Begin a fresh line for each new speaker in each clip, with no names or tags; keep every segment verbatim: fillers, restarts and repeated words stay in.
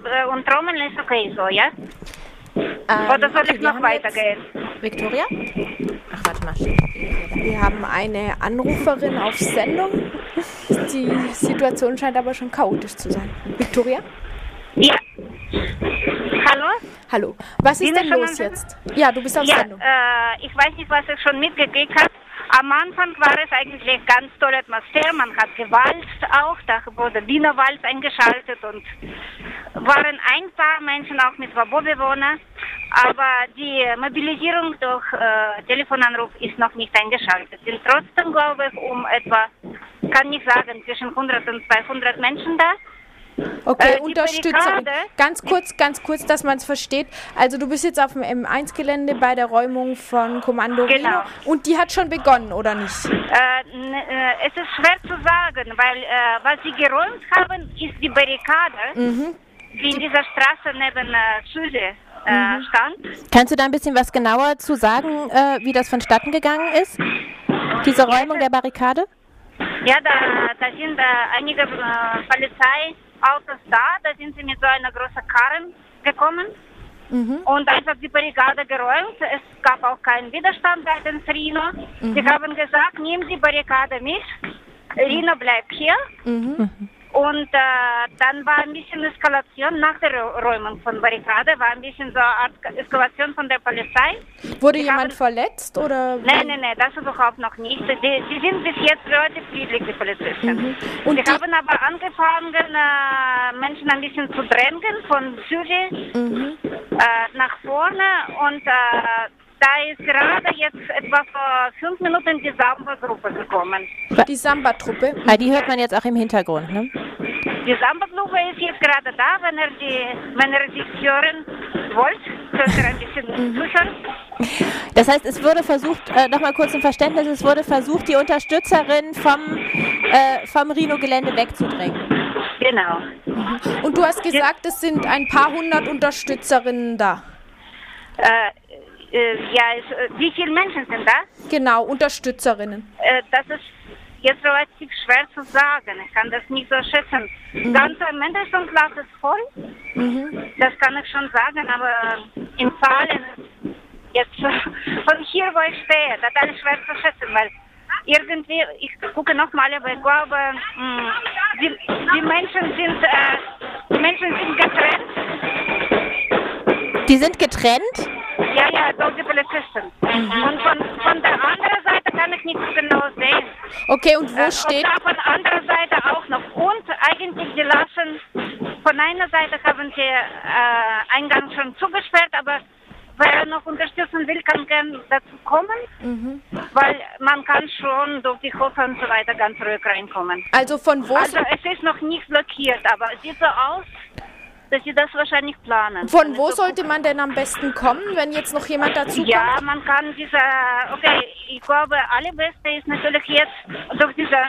äh, und Trommeln ist okay so, ja?
Ähm,
Oder soll
okay,
ich noch weitergehen?
Victoria? Ach, warte mal.
Wir haben eine Anruferin auf Sendung. Die Situation scheint aber schon chaotisch zu sein. Victoria?
Ja. Hallo?
Hallo. Was ist
Sind
denn
wir schon
los
am
jetzt? Ja, du bist auf
Ja,
Sendung.
äh, ich weiß nicht, was ich schon mitgekriegt habe. Am Anfang war es eigentlich ganz tolle Atmosphäre. Man hat gewalzt auch. Da wurde Wiener Walz eingeschaltet und waren ein paar Menschen auch mit Wabo-Bewohnern. Aber die Mobilisierung durch äh, Telefonanruf ist noch nicht eingeschaltet. Sind trotzdem, glaube ich, um etwa, kann ich sagen, zwischen hundert und zweihundert Menschen da.
Okay,
äh, die
Unterstützerin.
Barrikade-
Ganz kurz, ganz kurz, dass man es versteht. Also du bist jetzt auf dem M eins Gelände bei der Räumung von Kommando
Genau.
Rhino und die hat schon begonnen, oder nicht?
Äh, n- äh, es ist schwer zu sagen, weil äh, was sie geräumt haben, ist die Barrikade,
Mhm.
die in dieser Straße neben äh, Süde äh,
Mhm.
stand.
Kannst du da ein bisschen was genauer zu sagen, äh, wie das vonstatten gegangen ist? Diese Räumung der Barrikade?
Ja, da, da sind äh, einige äh, Polizeiautos da, da sind sie mit so einer großen Karren gekommen
Mhm.
und einfach die Barrikade geräumt. Es gab auch keinen Widerstand seitens Rhino. Sie haben gesagt, nimm die Barrikade mit, Rhino bleibt hier.
Mhm.
Und äh, dann war ein bisschen Eskalation nach der Räumung von Barrikade, war ein bisschen so eine Art Eskalation von der Polizei.
Wurde
Die
jemand
haben-
verletzt oder?
Nein, nein, nein, das überhaupt noch nicht. Die, die sind bis jetzt relativ friedlich, die Polizisten.
Mhm. Und
Sie
die-
haben aber angefangen, äh, Menschen ein bisschen zu drängen von Süden
Mhm.
äh, nach vorne und äh, da ist gerade jetzt etwa vor fünf Minuten die Samba-Gruppe gekommen.
Die Samba-Truppe.
Ah, die hört man jetzt auch im Hintergrund, ne?
Die Samba-Gruppe ist jetzt gerade da, wenn er, die, wenn er sich hören wollt, könnt ihr ein bisschen zuhören.
Das heißt, es wurde versucht, äh, nochmal kurz zum Verständnis, es wurde versucht, die Unterstützerin vom, äh, vom Rhino-Gelände wegzudrängen.
Genau.
Und du hast gesagt, es sind ein paar hundert Unterstützerinnen da.
Äh, äh, ja, es, äh, wie viele Menschen sind da?
Genau, Unterstützerinnen.
Äh, das ist jetzt relativ schwer zu sagen. Ich kann das nicht so schätzen. Ganz am Ende ist schon Klasse voll.
Mhm.
Das kann ich schon sagen, aber in Zahlen, jetzt von hier, wo ich stehe, das ist alles schwer zu schätzen, weil irgendwie, ich gucke nochmal, aber ich glaube, mh, die, die Menschen sind, äh, die Menschen sind getrennt.
Die sind getrennt?
Ja, ja, durch die Polizisten. Und von, von der anderen Seite kann ich nicht so genau sehen.
Okay, und wo
Äh,
steht...
Und da von anderer Seite auch noch. Und eigentlich, die lassen, von einer Seite haben sie äh, Eingang schon zugesperrt, aber wer noch unterstützen will, kann gerne dazu kommen,
Mhm.
weil man kann schon durch die Hofe und so weiter ganz ruhig reinkommen.
Also von wo...
Also es ist noch nicht blockiert, aber es sieht so aus, dass sie das wahrscheinlich planen.
Von
Wenn
wo
es so
sollte man denn am besten kommen, wenn jetzt noch jemand dazu
Ja,
kommt?
man kann diese, okay, ich glaube, allerbeste ist natürlich jetzt durch diese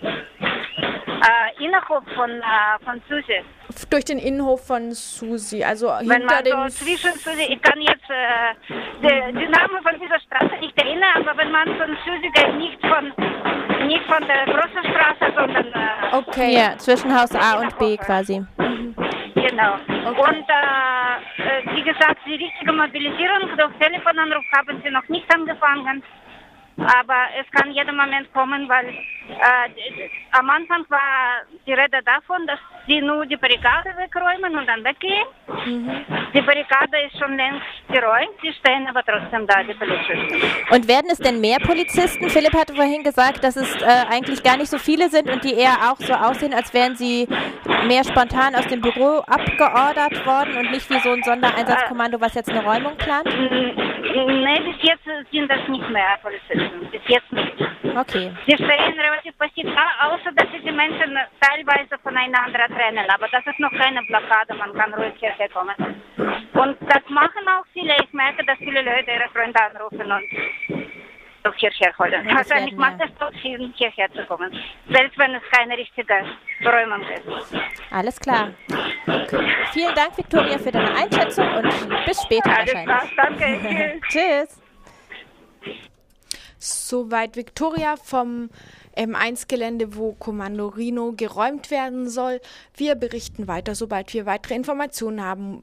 äh, Innenhof von, äh, von Susi.
Durch den Innenhof von Susi, also
Wenn
hinter
man
dem...
so zwischen Susi, ich kann jetzt äh, die, die Namen von dieser Straße nicht erinnern, aber wenn man von Susi geht, nicht von, nicht von der großen Straße, sondern äh,
Okay.
Ja, zwischen Haus A und B quasi.
genau.
Okay.
Und äh, äh, wie gesagt, die richtige Mobilisierung durch Telefonanruf haben sie noch nicht angefangen. Aber es kann jeden Moment kommen, weil äh, am Anfang war die Rede davon, dass sie nur die Barrikade wegräumen und dann weggehen.
Mhm.
Die Barrikade ist schon längst geräumt, sie stehen aber trotzdem da, die Polizisten.
Und werden es denn mehr Polizisten? Philipp hatte vorhin gesagt, dass es äh, eigentlich gar nicht so viele sind und die eher auch so aussehen, als wären sie mehr spontan aus dem Büro abgeordert worden und nicht wie so ein Sondereinsatzkommando, was jetzt eine Räumung plant?
Nein, bis jetzt sind das nicht mehr Polizisten. Bis jetzt nicht.
Okay.
Sie stehen relativ passiv da, außer dass sie die Menschen teilweise voneinander trennen. Aber das ist noch keine Blockade, man kann ruhig hierher kommen. Und das machen auch viele. Ich merke, dass viele Leute ihre Freunde anrufen und doch hierher holen.
Ja, das
Wahrscheinlich
werden
macht es doch Sinn, hierher zu kommen. Selbst wenn es keine richtige Räumung ist.
Alles klar. Okay. Vielen Dank, Victoria, für deine Einschätzung und bis später
Alles
wahrscheinlich.
klar, danke. Tschüss.
Tschüss.
Soweit Victoria vom M eins Gelände, wo Kommando Rhino geräumt werden soll. Wir berichten weiter, sobald wir weitere Informationen haben.